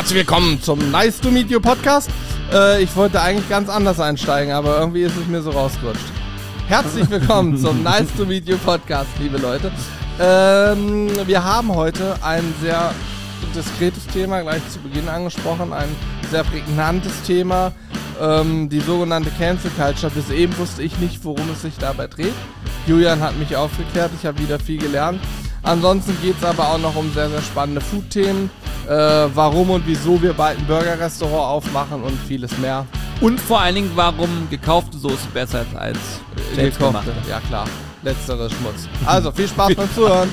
Herzlich willkommen zum Nice to Meet You Podcast. Ich wollte eigentlich ganz anders einsteigen, aber irgendwie ist es mir so rausgerutscht. Herzlich willkommen zum Nice to Meet You Podcast, liebe Leute. Wir haben heute ein sehr diskretes Thema, gleich zu Beginn angesprochen, ein sehr prägnantes Thema, die sogenannte Cancel Culture. Bis eben wusste ich nicht, worum es sich dabei dreht. Julian hat mich aufgeklärt, ich habe wieder viel gelernt. Ansonsten geht es aber auch noch um sehr, sehr spannende Food-Themen, warum und wieso wir bald ein Burger-Restaurant aufmachen und vieles mehr. Und vor allen Dingen, warum gekaufte Soße besser ist als gekaufte. Ja klar, letzteres Schmutz. Also, viel Spaß beim Zuhören.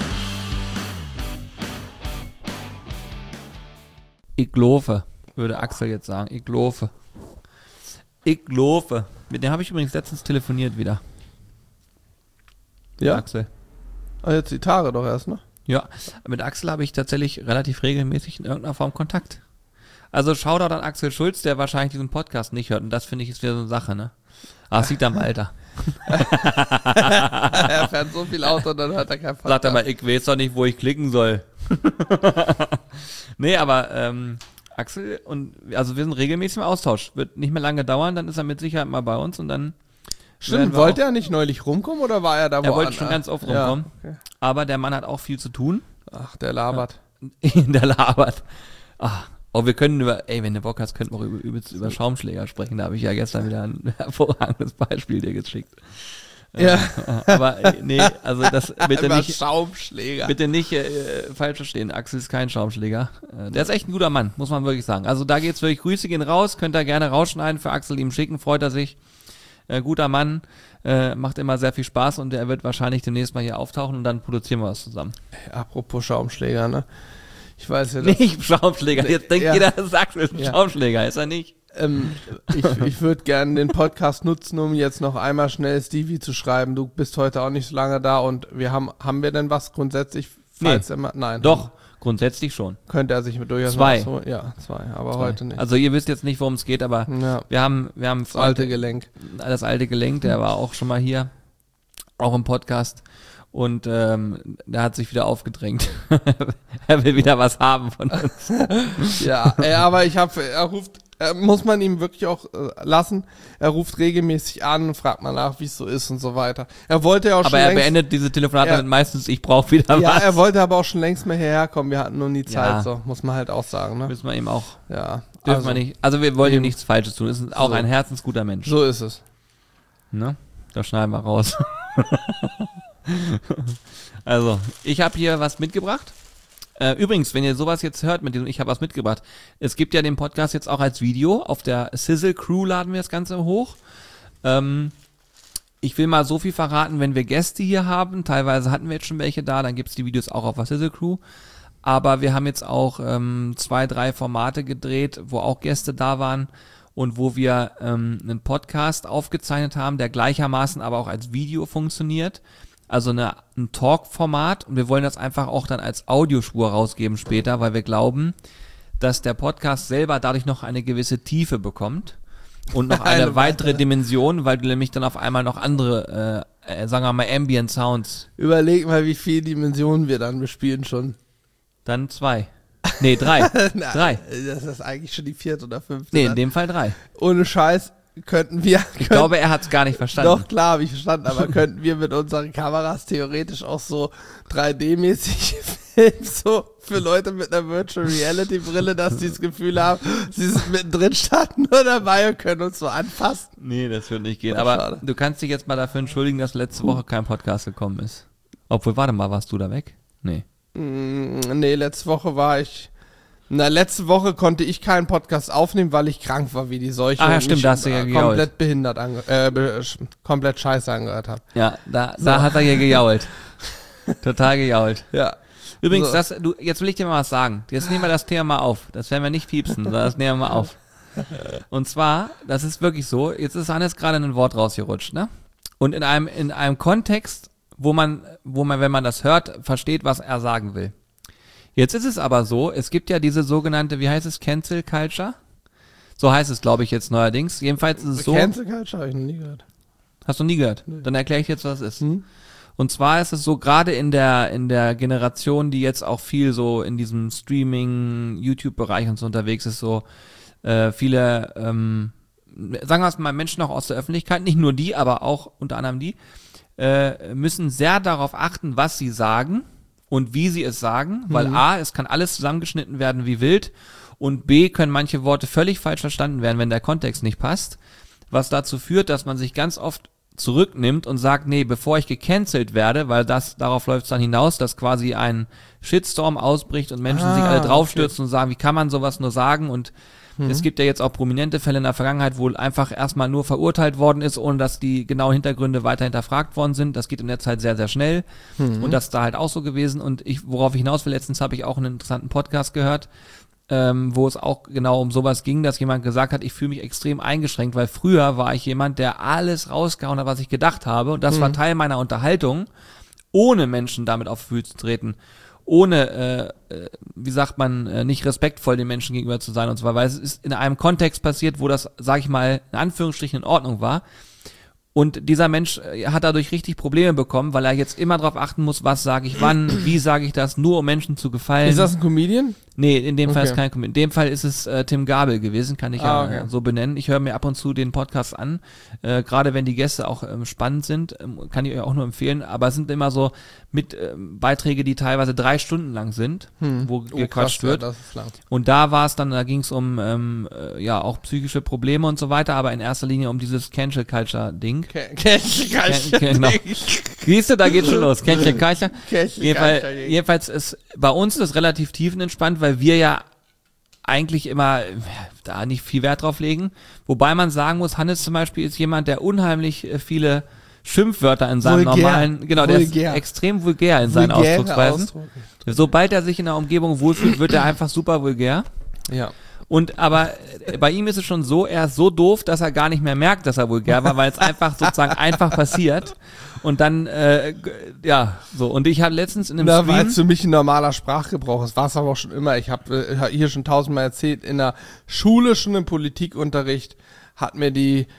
Ich laufe, würde Axel jetzt sagen. Ich laufe. Mit dem habe ich übrigens letztens telefoniert wieder. Ja? Axel. Ah, jetzt die Tage doch erst, ne? Ja, mit Axel habe ich tatsächlich relativ regelmäßig in irgendeiner Form Kontakt. Also Shoutout an Axel Schulz, der wahrscheinlich diesen Podcast nicht hört. Und das finde ich ist wieder so eine Sache, ne? Aber es liegt am Alter. Er fährt so viel Auto, dann hört er keinen Podcast. Sagt er mal, ich weiß doch nicht, wo ich klicken soll. Nee, aber Axel und also wir sind regelmäßig im Austausch. Wird nicht mehr lange dauern, dann ist er mit Sicherheit mal bei uns und dann. Stimmt, wollte er nicht neulich rumkommen oder war er da Er wollte schon ganz oft rumkommen. Ja, okay. Aber der Mann hat auch viel zu tun. Ach, der labert. Der labert. Ach, oh, wir können wenn du Bock hast, könnten wir über Schaumschläger sprechen. Da habe ich ja gestern wieder ein hervorragendes Beispiel dir geschickt. Ja. Aber nee, also das bitte nicht. Schaumschläger. Bitte nicht falsch verstehen. Axel ist kein Schaumschläger. Der ist echt ein guter Mann, muss man wirklich sagen. Also da geht's wirklich. Grüße gehen raus. Könnt ihr gerne rausschneiden für Axel ihm schicken. Freut er sich. Guter Mann, macht immer sehr viel Spaß und er wird wahrscheinlich demnächst mal hier auftauchen und dann produzieren wir was zusammen. Apropos Schaumschläger, ne? Ich weiß ja, dass nicht Schaumschläger, jetzt denkt ja. Jeder, sagt ist ein Schaumschläger, ist er nicht. Ich würde gerne den Podcast nutzen, um jetzt noch einmal schnell Stevie zu schreiben. Du bist heute auch nicht so lange da und wir haben wir denn was grundsätzlich? Falls nein. Doch, grundsätzlich schon. Könnte er sich mit durchaus zwei, aber heute nicht. Also ihr wisst jetzt nicht, worum es geht, aber wir haben das alte Gelenk. Das alte Gelenk, der war auch schon mal hier, auch im Podcast. Und der hat sich wieder aufgedrängt. Er will wieder was haben von uns. Ja, aber muss man ihm wirklich auch lassen. Er ruft regelmäßig an und fragt mal nach, wie es so ist und so weiter. Er wollte ja auch aber er beendet diese Telefonate damit meistens, ich brauche wieder was. Ja, er wollte aber auch schon längst mal hierher kommen. Wir hatten nur nie Zeit, so muss man halt auch sagen. Ne? Müssen wir ihm auch. Ja. Dürfen wir nicht. Also wir wollen ihm nichts Falsches tun. Es ist auch ein herzensguter Mensch. So ist es. Ne? Das schneiden wir raus. Also, ich habe hier was mitgebracht. Übrigens, wenn ihr sowas jetzt hört mit diesem, ich habe was mitgebracht. Es gibt ja den Podcast jetzt auch als Video. Auf der Sizzle Crew laden wir das Ganze hoch. Ich will mal so viel verraten, wenn wir Gäste hier haben. Teilweise hatten wir jetzt schon welche da, dann gibt es die Videos auch auf der Sizzle Crew. Aber wir haben jetzt auch 2, 3 Formate gedreht, wo auch Gäste da waren und wo wir einen Podcast aufgezeichnet haben, der gleichermaßen aber auch als Video funktioniert. Also ein Talk-Format und wir wollen das einfach auch dann als Audiospur rausgeben später, weil wir glauben, dass der Podcast selber dadurch noch eine gewisse Tiefe bekommt und noch eine weitere Dimension, weil du nämlich dann auf einmal noch andere, sagen wir mal, Ambient Sounds. Überleg mal, wie viele Dimensionen wir dann bespielen schon. Dann 2. Nee, 3. 3. Das ist eigentlich schon die 4. oder 5. Nee, in dem Fall 3. Ohne Scheiß könnten wir... Ich glaube, er hat es gar nicht verstanden. Doch, klar, habe ich verstanden, aber könnten wir mit unseren Kameras theoretisch auch so 3D-mäßig filmen, so für Leute mit einer Virtual Reality Brille, dass die das Gefühl haben, sie sind mittendrin, starten nur dabei und können uns so anfassen. Nee, das wird nicht gehen. Aber schade. Du kannst dich jetzt mal dafür entschuldigen, dass letzte Woche kein Podcast gekommen ist. Obwohl, warte mal, warst du da weg? Nee. Nee, letzte Woche konnte ich keinen Podcast aufnehmen, weil ich krank war wie die Seuche. Ah ja, stimmt, da hast du ja gejault. Komplett behindert, komplett scheiße angehört habe. Ja, da hat er ja gejault. Total gejault. Ja. Übrigens, jetzt will ich dir mal was sagen. Jetzt nehmen wir das Thema mal auf. Das werden wir nicht piepsen, sondern das nehmen wir mal auf. Und zwar, das ist wirklich so, jetzt ist Hannes gerade ein Wort rausgerutscht, ne? Und in einem Kontext, wo man, wenn man das hört, versteht, was er sagen will. Jetzt ist es aber so, es gibt ja diese sogenannte, wie heißt es, Cancel Culture? So heißt es, glaube ich, jetzt neuerdings. Jedenfalls ist es so. Cancel Culture habe ich noch nie gehört. Hast du nie gehört? Nee. Dann erkläre ich jetzt, was es ist. Und zwar ist es so, gerade in der Generation, die jetzt auch viel so in diesem Streaming, YouTube-Bereich und so unterwegs ist, so viele, sagen wir es mal, Menschen auch aus der Öffentlichkeit, nicht nur die, aber auch unter anderem die, müssen sehr darauf achten, was sie sagen und wie sie es sagen, weil A, es kann alles zusammengeschnitten werden wie wild und B, können manche Worte völlig falsch verstanden werden, wenn der Kontext nicht passt, was dazu führt, dass man sich ganz oft zurücknimmt und sagt, nee, bevor ich gecancelt werde, weil darauf läuft es dann hinaus, dass quasi ein Shitstorm ausbricht und Menschen sich alle draufstürzen und sagen, wie kann man sowas nur sagen, und es gibt ja jetzt auch prominente Fälle in der Vergangenheit, wo einfach erstmal nur verurteilt worden ist, ohne dass die genauen Hintergründe weiter hinterfragt worden sind. Das geht in der Zeit sehr, sehr schnell. Und das ist da halt auch so gewesen. Und worauf ich hinaus will, letztens habe ich auch einen interessanten Podcast gehört, wo es auch genau um sowas ging, dass jemand gesagt hat, ich fühle mich extrem eingeschränkt, weil früher war ich jemand, der alles rausgehauen hat, was ich gedacht habe. Und das war Teil meiner Unterhaltung, ohne Menschen damit auf die Füße zu treten. Ohne, wie sagt man, nicht respektvoll den Menschen gegenüber zu sein und so weiter, weil es ist in einem Kontext passiert, wo das, sag ich mal, in Anführungsstrichen in Ordnung war. Und dieser Mensch hat dadurch richtig Probleme bekommen, weil er jetzt immer darauf achten muss, was sage ich wann, wie sage ich das, nur um Menschen zu gefallen. Ist das ein Comedian? Nee, in dem Fall ist kein Comedian. In dem Fall ist es Tim Gabel gewesen, kann ich so benennen. Ich höre mir ab und zu den Podcast an, gerade wenn die Gäste auch spannend sind, kann ich euch auch nur empfehlen, aber es sind immer so mit Beiträge, die teilweise 3 Stunden lang sind, wo gequatscht wird. Ja, das ist lang. Und da war es dann, da ging es um auch psychische Probleme und so weiter, aber in erster Linie um dieses Cancel Culture Ding. Genau. Siehst du, da geht schon los. Cancel Culture. Jedenfalls ist bei uns ist es relativ tiefenentspannt, weil wir ja eigentlich immer da nicht viel Wert drauf legen. Wobei man sagen muss, Hannes zum Beispiel ist jemand, der unheimlich viele Schimpfwörter in seinem normalen, genau, der ist extrem vulgär in seinen Ausdrucksweisen. Sobald er sich in der Umgebung wohlfühlt, wird er einfach super vulgär. Ja. Und aber bei ihm ist es schon so, er ist so doof, dass er gar nicht mehr merkt, dass er vulgär war, weil es einfach sozusagen einfach passiert. Und dann, so. Und ich hatte letztens in einem Da Stream... war jetzt für mich ein normaler Sprachgebrauch. Es war es aber auch schon immer. Ich habe hier schon 1000-mal erzählt, in der Schule, schon im Politikunterricht, hat mir die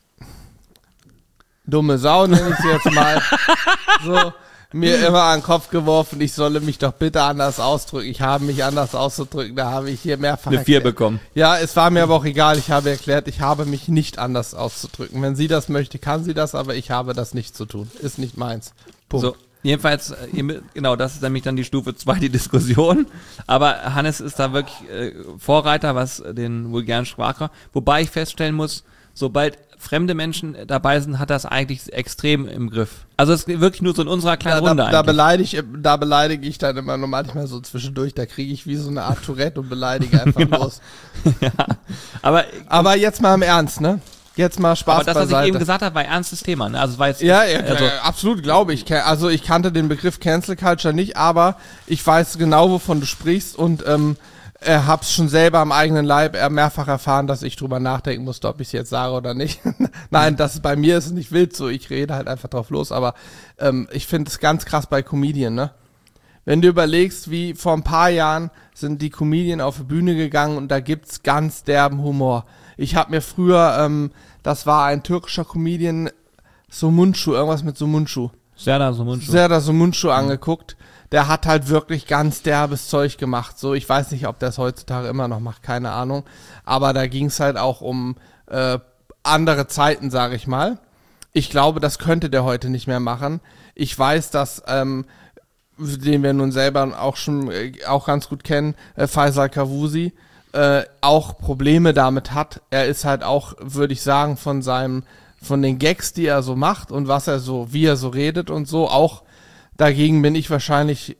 dumme Sau, nenne ich sie jetzt mal, so mir immer an den Kopf geworfen, ich solle mich doch bitte anders ausdrücken. Ich habe mich anders auszudrücken, da habe ich hier mehrfach eine 4 bekommen. Ja, es war mir aber auch egal. Ich habe erklärt, ich habe mich nicht anders auszudrücken. Wenn sie das möchte, kann sie das, aber ich habe das nicht zu tun. Ist nicht meins. Punkt. So, jedenfalls, genau, das ist nämlich dann die Stufe 2, die Diskussion. Aber Hannes ist da wirklich Vorreiter, was den vulgären Sprachgebrauch. Wobei ich feststellen muss, sobald fremde Menschen dabei sind, hat das eigentlich extrem im Griff. Also es ist wirklich nur so in unserer kleinen Runde da beleidige ich dann immer nur manchmal so zwischendurch, da kriege ich wie so eine Art Tourette und beleidige einfach los. Ja. Aber jetzt mal im Ernst, ne? Jetzt mal Spaß beiseite. Aber das, was ich eben gesagt habe, war ein ernstes Thema, ne? Also es war jetzt, absolut, glaube ich. Also ich kannte den Begriff Cancel Culture nicht, aber ich weiß genau, wovon du sprichst und hab's schon selber am eigenen Leib mehrfach erfahren, dass ich drüber nachdenken musste, ob ich es jetzt sage oder nicht. Nein, das bei mir ist es nicht wild so, ich rede halt einfach drauf los, aber ich finde es ganz krass bei Comedian, ne? Wenn du überlegst, wie vor ein paar Jahren sind die Comedian auf die Bühne gegangen und da gibt's ganz derben Humor. Ich habe mir früher, das war ein türkischer Comedian, Somuncu, irgendwas mit Somuncu. Serdar Somuncu angeguckt. Der hat halt wirklich ganz derbes Zeug gemacht. So, ich weiß nicht, ob der es heutzutage immer noch macht, keine Ahnung. Aber da ging es halt auch um andere Zeiten, sage ich mal. Ich glaube, das könnte der heute nicht mehr machen. Ich weiß, dass, den wir nun selber auch ganz gut kennen, Faisal Kavusi, auch Probleme damit hat. Er ist halt auch, würde ich sagen, von den Gags, die er so macht und wie er so redet und so, auch dagegen bin ich wahrscheinlich,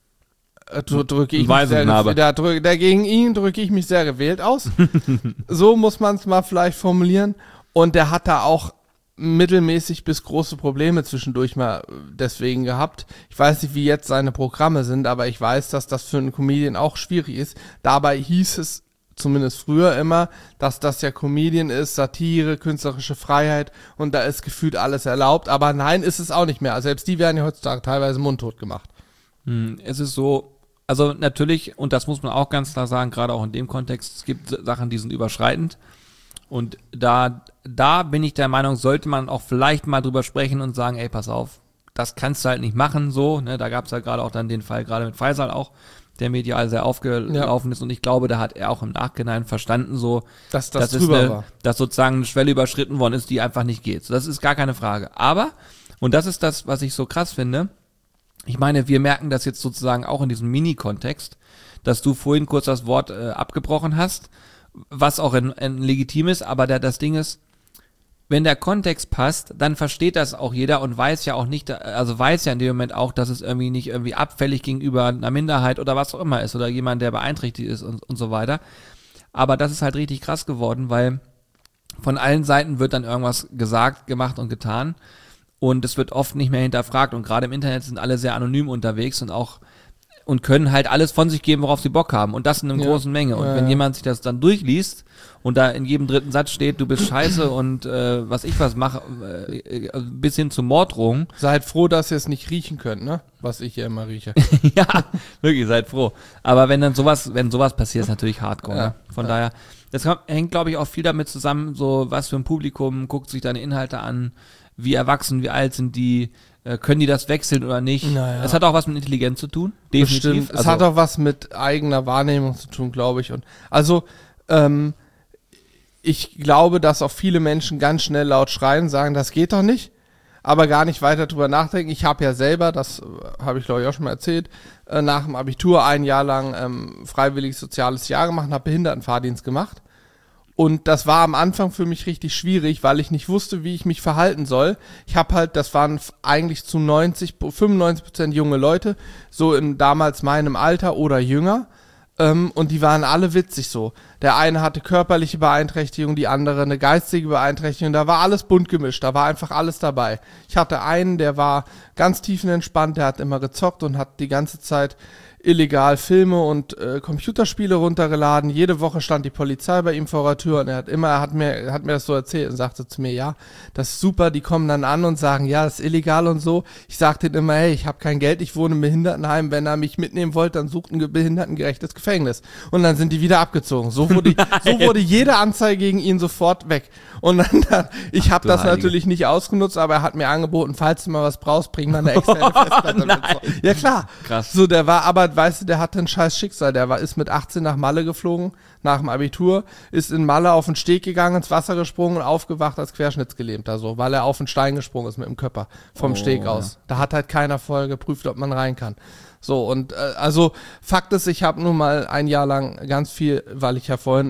dagegen ihn drücke ich mich sehr gewählt aus. So muss man es mal vielleicht formulieren. Und der hat da auch mittelmäßig bis große Probleme zwischendurch mal deswegen gehabt. Ich weiß nicht, wie jetzt seine Programme sind, aber ich weiß, dass das für einen Comedian auch schwierig ist. Dabei hieß es zumindest früher immer, dass das ja Comedian ist, Satire, künstlerische Freiheit und da ist gefühlt alles erlaubt, aber nein, ist es auch nicht mehr. Also selbst die werden ja heutzutage teilweise mundtot gemacht. Es ist so, also natürlich, und das muss man auch ganz klar sagen, gerade auch in dem Kontext, es gibt Sachen, die sind überschreitend und da bin ich der Meinung, sollte man auch vielleicht mal drüber sprechen und sagen, ey, pass auf, das kannst du halt nicht machen, so, ne, da gab es ja gerade auch dann den Fall, gerade mit Faisal auch, der medial sehr aufgelaufen ist und ich glaube, da hat er auch im Nachhinein verstanden, so, dass das drüber war. Dass sozusagen eine Schwelle überschritten worden ist, die einfach nicht geht. So, das ist gar keine Frage. Aber, und das ist das, was ich so krass finde, ich meine, wir merken das jetzt sozusagen auch in diesem Mini-Kontext, dass du vorhin kurz das Wort abgebrochen hast, was auch ein legitim ist, aber das Ding ist, wenn der Kontext passt, dann versteht das auch jeder und weiß ja auch nicht, also weiß ja in dem Moment auch, dass es irgendwie nicht irgendwie abfällig gegenüber einer Minderheit oder was auch immer ist oder jemand, der beeinträchtigt ist und so weiter. Aber das ist halt richtig krass geworden, weil von allen Seiten wird dann irgendwas gesagt, gemacht und getan und es wird oft nicht mehr hinterfragt und gerade im Internet sind alle sehr anonym unterwegs und können halt alles von sich geben, worauf sie Bock haben und das in einer großen Menge. Und wenn jemand sich das dann durchliest und da in jedem dritten Satz steht, du bist scheiße und was ich was mache, bis hin zu Morddrohungen. Seid froh, dass ihr es nicht riechen könnt, ne? Was ich hier immer rieche. Ja, wirklich, seid froh. Aber wenn sowas passiert, ist natürlich hardcore. Ne? Von daher, das hängt, glaube ich, auch viel damit zusammen, so was für ein Publikum guckt sich deine Inhalte an, wie erwachsen, wie alt sind die, können die das wechseln oder nicht? Naja. Es hat auch was mit Intelligenz zu tun, definitiv. Es hat auch was mit eigener Wahrnehmung zu tun, glaube ich. Und also, ich glaube, dass auch viele Menschen ganz schnell laut schreien, sagen, das geht doch nicht, aber gar nicht weiter drüber nachdenken. Ich habe ja selber, das habe ich glaube ich auch schon mal erzählt, nach dem Abitur ein Jahr lang freiwilliges soziales Jahr gemacht und habe Behindertenfahrdienst gemacht. Und das war am Anfang für mich richtig schwierig, weil ich nicht wusste, wie ich mich verhalten soll. Ich habe halt, das waren eigentlich zu 95% junge Leute, so in damals meinem Alter oder jünger. Und die waren alle witzig so. Der eine hatte körperliche Beeinträchtigung, die andere eine geistige Beeinträchtigung. Da war alles bunt gemischt, da war einfach alles dabei. Ich hatte einen, der war ganz tiefenentspannt, der hat immer gezockt und hat die ganze Zeit illegal Filme und Computerspiele runtergeladen. Jede Woche stand die Polizei bei ihm vor der Tür und er hat mir das so erzählt und sagte zu mir, ja, das ist super, die kommen dann an und sagen, ja, das ist illegal und so. Ich sagte denen immer, hey, ich habe kein Geld, ich wohne im Behindertenheim, wenn er mich mitnehmen wollte, dann sucht ein behindertengerechtes Gefängnis. Und dann sind die wieder abgezogen. So wurde jede Anzeige gegen ihn sofort weg. Und dann ich habe das natürlich nicht ausgenutzt, aber er hat mir angeboten, falls du mal was brauchst, bring mal eine externe Festplatte mit. So. Ja klar. Krass. So, der war aber, weißt du, der hatte ein scheiß Schicksal. Ist mit 18 nach Malle geflogen, nach dem Abitur, ist in Malle auf den Steg gegangen, ins Wasser gesprungen und aufgewacht als Querschnittsgelähmter, so, weil er auf den Stein gesprungen ist mit dem Körper vom Steg aus. Da hat halt keiner vorher geprüft, ob man rein kann. So, und also Fakt ist, ich habe nun mal ein Jahr lang ganz viel, weil ich ja vorhin,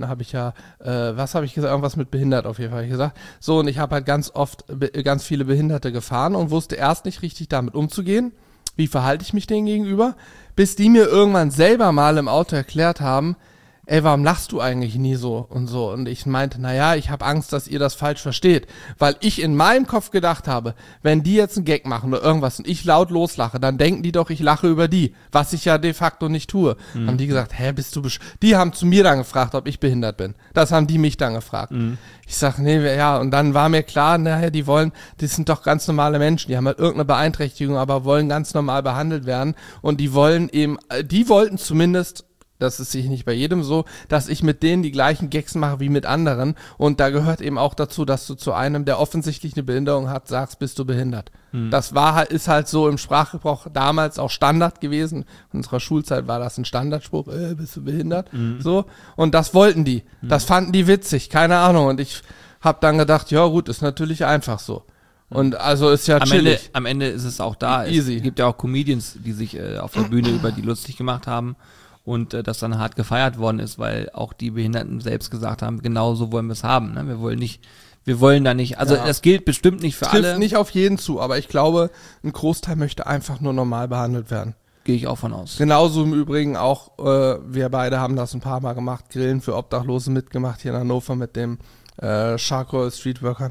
was habe ich gesagt, irgendwas mit behindert auf jeden Fall gesagt. So, und ich habe halt ganz oft ganz viele Behinderte gefahren und wusste erst nicht richtig damit umzugehen. Wie verhalte ich mich denen gegenüber? Bis die mir irgendwann selber mal im Auto erklärt haben, ey, warum lachst du eigentlich nie so und so? Und ich meinte, naja, ich habe Angst, dass ihr das falsch versteht. Weil ich in meinem Kopf gedacht habe, wenn die jetzt einen Gag machen oder irgendwas und ich laut loslache, dann denken die doch, ich lache über die, was ich ja de facto nicht tue. Haben die gesagt, hä, bist du Die haben zu mir dann gefragt, ob ich behindert bin. Das haben die mich dann gefragt. Ich sag, nee, ja, und dann war mir klar, naja, die sind doch ganz normale Menschen, die haben halt irgendeine Beeinträchtigung, aber wollen ganz normal behandelt werden und die wollten zumindest, das ist sich nicht bei jedem so, dass ich mit denen die gleichen Gags mache wie mit anderen. Und da gehört eben auch dazu, dass du zu einem, der offensichtlich eine Behinderung hat, sagst, bist du behindert. Das ist halt so im Sprachgebrauch damals auch Standard gewesen. In unserer Schulzeit war das ein Standardspruch, bist du behindert? So. Und das wollten die. Das fanden die witzig, keine Ahnung. Und ich habe dann gedacht, ja gut, ist natürlich einfach so. Und also ist ja chillig. Am Ende ist es auch da. Easy. Es gibt ja auch Comedians, die sich auf der Bühne über die lustig gemacht haben. Und das dann hart gefeiert worden ist, weil auch die Behinderten selbst gesagt haben, genau so wollen wir es haben. Ne? Wir wollen da nicht, also das gilt bestimmt nicht für alle. Trifft nicht auf jeden zu, aber ich glaube, ein Großteil möchte einfach nur normal behandelt werden. Gehe ich auch von aus. Genauso im Übrigen auch, wir beide haben das ein paar Mal gemacht, Grillen für Obdachlose mitgemacht hier in Hannover mit dem Charcoal Streetworkern.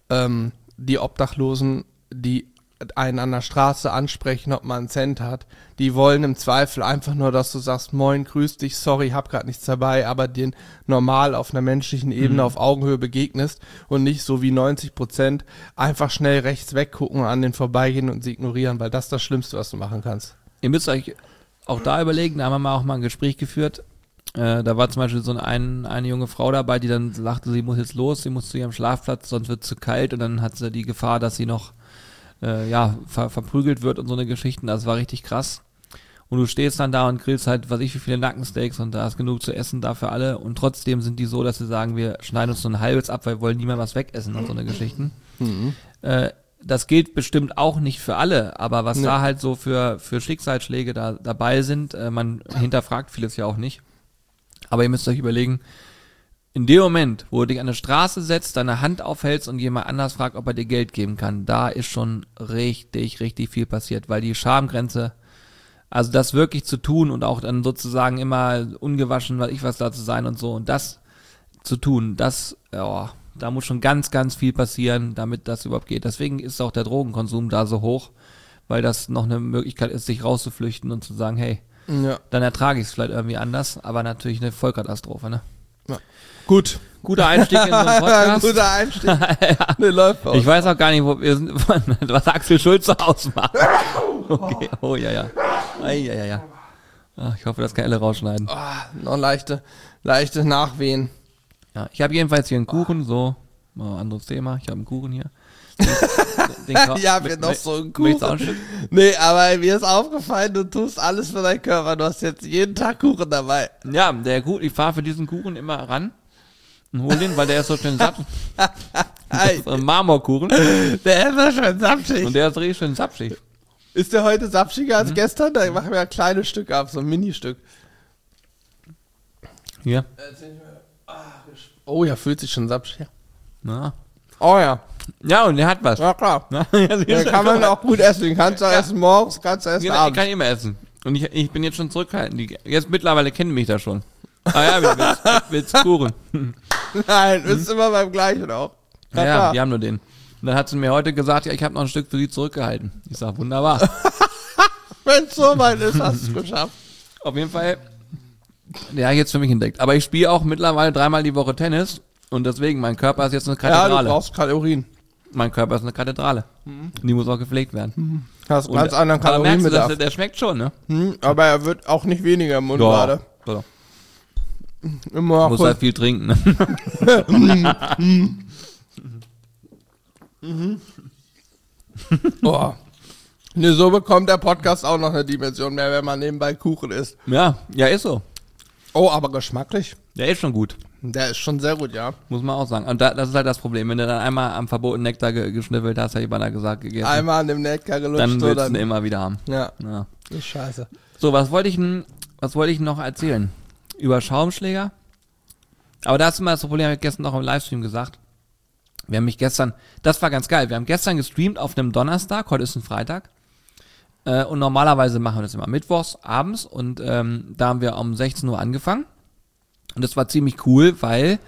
Die Obdachlosen, die einen an der Straße ansprechen, ob man einen Cent hat. Die wollen im Zweifel einfach nur, dass du sagst, moin, grüß dich, sorry, hab grad nichts dabei, aber den normal auf einer menschlichen Ebene auf Augenhöhe begegnest und nicht so wie 90% einfach schnell rechts weggucken, an den vorbeigehen und sie ignorieren, weil das ist das Schlimmste, was du machen kannst. Ihr müsst euch auch da überlegen, da haben wir auch mal ein Gespräch geführt. Da war zum Beispiel so eine junge Frau dabei, die dann sagte, sie muss jetzt los, sie muss zu ihrem Schlafplatz, sonst wird es zu kalt und dann hat sie die Gefahr, dass sie noch verprügelt wird und so eine Geschichten. Das war richtig krass. Und du stehst dann da und grillst halt, weiß ich, wie viele Nackensteaks und da ist genug zu essen da für alle. Und trotzdem sind die so, dass sie sagen, wir schneiden uns so ein halbes ab, weil wir wollen niemand was wegessen und so eine Geschichten. Das gilt bestimmt auch nicht für alle, aber was da halt so für Schicksalsschläge dabei sind, man hinterfragt vieles ja auch nicht. Aber ihr müsst euch überlegen, in dem Moment, wo du dich an eine Straße setzt, deine Hand aufhältst und jemand anders fragt, ob er dir Geld geben kann, da ist schon richtig, richtig viel passiert, weil die Schamgrenze, also das wirklich zu tun und auch dann sozusagen immer ungewaschen, was da zu sein und so und das zu tun, da muss schon ganz, ganz viel passieren, damit das überhaupt geht. Deswegen ist auch der Drogenkonsum da so hoch, weil das noch eine Möglichkeit ist, sich rauszuflüchten und zu sagen, hey, dann ertrage ich es vielleicht irgendwie anders, aber natürlich eine Vollkatastrophe, ne? Ja. Gut. Guter Einstieg in so einen Podcast. Guter Einstieg. Nee, läuft aus. Ich weiß auch gar nicht, wo wir sind, was Axel Schulz so ausmacht. Okay, oh ja. Ja. Ich hoffe, das kann Elle rausschneiden. Noch leichte Nachwehen. Ja, ich habe jedenfalls hier einen Kuchen, so, anderes Thema, ich habe einen Kuchen hier. Ja, wir noch so einen Kuchen. Nee, aber mir ist aufgefallen, du tust alles für deinen Körper, du hast jetzt jeden Tag Kuchen dabei. Ja, ich fahre für diesen Kuchen immer ran und hole den, weil der ist so schön sapschig. Das ist ein Marmorkuchen. Der ist so schön sapschig. Und der ist richtig schön sapschig. Ist der heute sapschiger als gestern? Da machen wir ein kleines Stück ab, so ein Ministück. Hier. Oh ja, fühlt sich schon sapschig. Ja. Oh ja. Ja, und der hat was. Ja, klar. Den kann man auch gut essen. Den kannst du essen morgens, kannst du essen abends. Ich kann immer essen. Und ich bin jetzt schon zurückhaltend. Jetzt mittlerweile kennen mich da schon. Ah ja, willst Kuchen? Nein, du bist immer beim gleichen auch. Ja, die haben nur den. Und dann hat sie mir heute gesagt, ja, ich habe noch ein Stück für sie zurückgehalten. Ich sag, wunderbar. Wenn es so weit ist, hast du es geschafft. Auf jeden Fall, ja, jetzt für mich entdeckt. Aber ich spiele auch mittlerweile 3-mal die Woche Tennis. Und deswegen, mein Körper ist jetzt eine Kathedrale. Ja, du brauchst Kalorien. Mein Körper ist eine Kathedrale. Die muss auch gepflegt werden. Hast einen ganz anderen Kalorienbedarf. Der schmeckt schon, ne? Aber er wird auch nicht weniger im Mund gerade. Doch. Immer muss halt viel trinken, ne? Boah. Ne, so bekommt der Podcast auch noch eine Dimension mehr, wenn man nebenbei Kuchen isst. Ja, ist so. Oh, aber geschmacklich. Der ist schon gut. Der ist schon sehr gut, ja. Muss man auch sagen. Und das ist halt das Problem. Wenn du dann einmal am verbotenen Nektar geschniffelt hast, hat jemand gesagt, gegessen. Einmal an dem Nektar gelutscht. Dann willst du ihn immer wieder haben. Ja. Ist scheiße. So, was wollte ich noch erzählen? Über Schaumschläger? Aber da ist immer das Problem, habe ich gestern noch im Livestream gesagt. Wir haben mich gestern, das war ganz geil, wir haben gestern gestreamt auf einem Donnerstag, heute ist ein Freitag. Und normalerweise machen wir das immer mittwochs abends und da haben wir um 16 Uhr angefangen. Und das war ziemlich cool, weil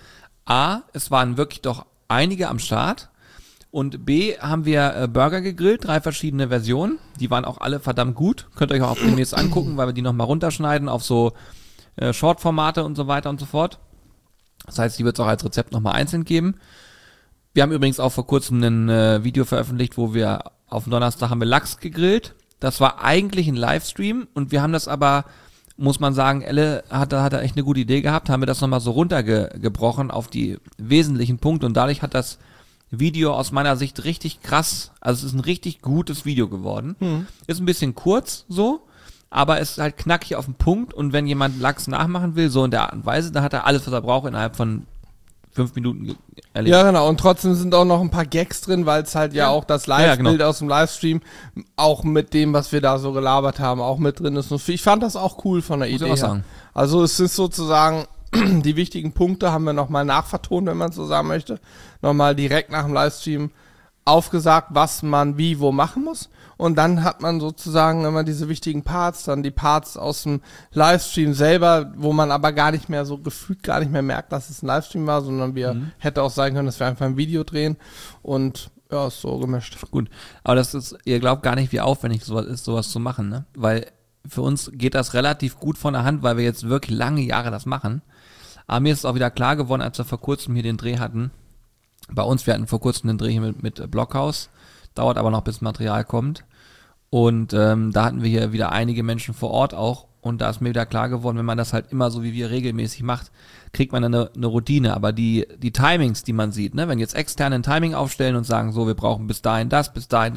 es waren wirklich doch einige am Start und B, haben wir Burger gegrillt, 3 verschiedene Versionen. Die waren auch alle verdammt gut. Könnt ihr euch auch demnächst angucken, weil wir die nochmal runterschneiden auf so Short-Formate und so weiter und so fort. Das heißt, die wird es auch als Rezept nochmal einzeln geben. Wir haben übrigens auch vor kurzem ein Video veröffentlicht, wo wir auf dem Donnerstag haben wir Lachs gegrillt. Das war eigentlich ein Livestream und wir haben das aber, muss man sagen, Elle hat echt eine gute Idee gehabt, haben wir das nochmal so runtergebrochen auf die wesentlichen Punkte und dadurch hat das Video aus meiner Sicht richtig krass, also es ist ein richtig gutes Video geworden. Ist ein bisschen kurz so, aber es ist halt knackig auf den Punkt und wenn jemand Lachs nachmachen will, so in der Art und Weise, dann hat er alles, was er braucht, innerhalb von 5 Minuten erlebt. Ja, genau. Und trotzdem sind auch noch ein paar Gags drin, weil es halt ja auch das Live-Bild aus dem Livestream auch mit dem, was wir da so gelabert haben, auch mit drin ist. Und ich fand das auch cool von der Idee her. Also es ist sozusagen, die wichtigen Punkte haben wir nochmal nachvertont, wenn man so sagen möchte. Nochmal direkt nach dem Livestream aufgesagt, was man wie wo machen muss. Und dann hat man sozusagen immer diese wichtigen Parts, dann die Parts aus dem Livestream selber, wo man aber gar nicht mehr so gefühlt gar nicht mehr merkt, dass es ein Livestream war, sondern hätte auch sein können, dass wir einfach ein Video drehen und ja, ist so gemischt. Gut, aber das ist, ihr glaubt gar nicht, wie aufwendig sowas ist, sowas zu machen, ne? Weil für uns geht das relativ gut von der Hand, weil wir jetzt wirklich lange Jahre das machen. Aber mir ist es auch wieder klar geworden, als wir vor kurzem hier den Dreh hatten. Bei uns, wir hatten vor kurzem den Dreh hier mit Blockhaus, dauert aber noch, bis Material kommt. Und da hatten wir hier wieder einige Menschen vor Ort auch. Und da ist mir wieder klar geworden, wenn man das halt immer so wie wir regelmäßig macht, kriegt man eine Routine. Aber die Timings, die man sieht, ne, wenn jetzt externe ein Timing aufstellen und sagen, so, wir brauchen bis dahin das.